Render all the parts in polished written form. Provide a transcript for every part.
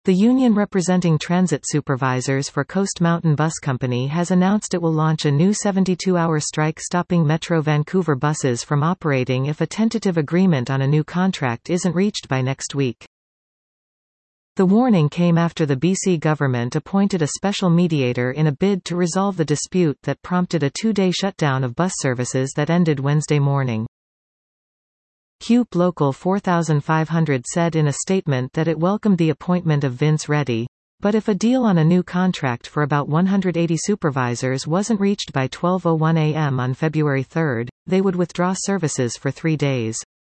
The union representing transit supervisors for Coast Mountain Bus Company has announced it will launch a new 72-hour strike stopping Metro Vancouver buses from operating if a tentative agreement on a new contract isn't reached by next week. The warning came after the BC government appointed a special mediator in a bid to resolve the dispute that prompted a 2-day shutdown of bus services that ended Wednesday morning. CUPE Local 4500 said in a statement that it welcomed the appointment of Vince Reddy, but if a deal on a new contract for about 180 supervisors wasn't reached by 12:01 a.m. on February 3, they would withdraw services for 3 days.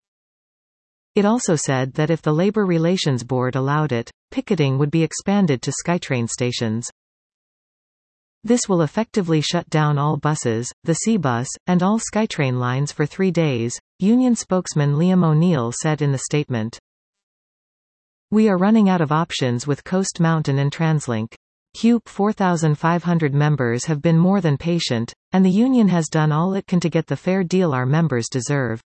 It also said that if the Labour Relations Board allowed it, picketing would be expanded to SkyTrain stations. This will effectively shut down all buses, the C-Bus, and all SkyTrain lines for 3 days, union spokesman Liam O'Neill said in the statement. We are running out of options with Coast Mountain and TransLink. CUPE 4500 members have been more than patient, and the union has done all it can to get the fair deal our members deserve.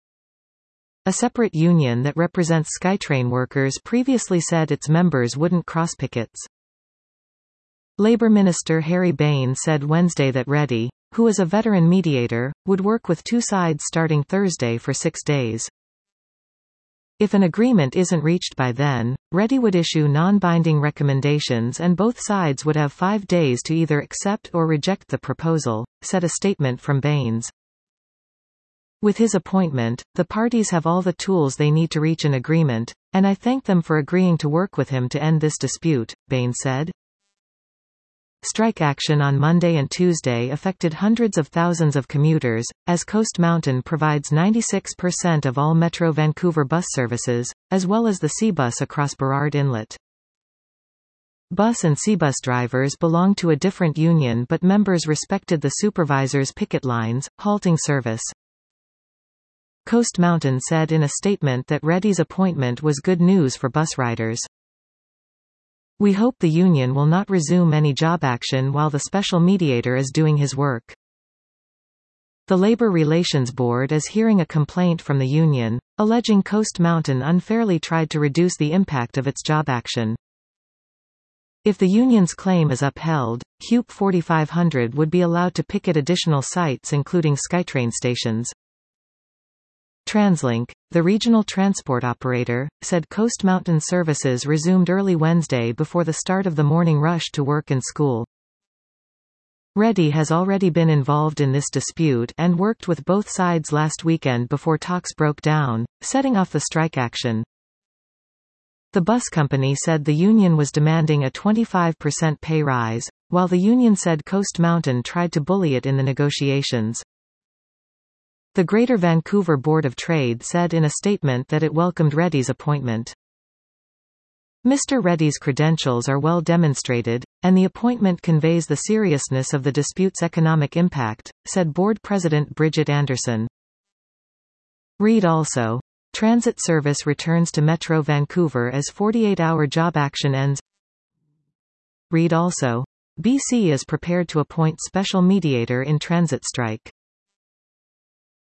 A separate union that represents SkyTrain workers previously said its members wouldn't cross pickets. Labour Minister Harry Bain said Wednesday that Reddy, who is a veteran mediator, would work with two sides starting Thursday for 6 days. If an agreement isn't reached by then, Reddy would issue non-binding recommendations and both sides would have 5 days to either accept or reject the proposal, said a statement from Baines. With his appointment, the parties have all the tools they need to reach an agreement, and I thank them for agreeing to work with him to end this dispute, Baines said. Strike action on Monday and Tuesday affected hundreds of thousands of commuters, as Coast Mountain provides 96% of all Metro Vancouver bus services, as well as the C-Bus across Burrard Inlet. Bus and C-Bus drivers belong to a different union but members respected the supervisors' picket lines, halting service. Coast Mountain said in a statement that Reddy's appointment was good news for bus riders. We hope the union will not resume any job action while the special mediator is doing his work. The Labour Relations Board is hearing a complaint from the union, alleging Coast Mountain unfairly tried to reduce the impact of its job action. If the union's claim is upheld, CUPE 4500 would be allowed to picket additional sites including SkyTrain stations. TransLink, the regional transport operator, said Coast Mountain services resumed early Wednesday before the start of the morning rush to work and school. Reddy has already been involved in this dispute and worked with both sides last weekend before talks broke down, setting off the strike action. The bus company said the union was demanding a 25% pay rise, while the union said Coast Mountain tried to bully it in the negotiations. The Greater Vancouver Board of Trade said in a statement that it welcomed Reddy's appointment. Mr. Reddy's credentials are well demonstrated, and the appointment conveys the seriousness of the dispute's economic impact, said Board President Bridget Anderson. Read also. Transit service returns to Metro Vancouver as 48-hour job action ends. Read also. BC is prepared to appoint special mediator in transit strike.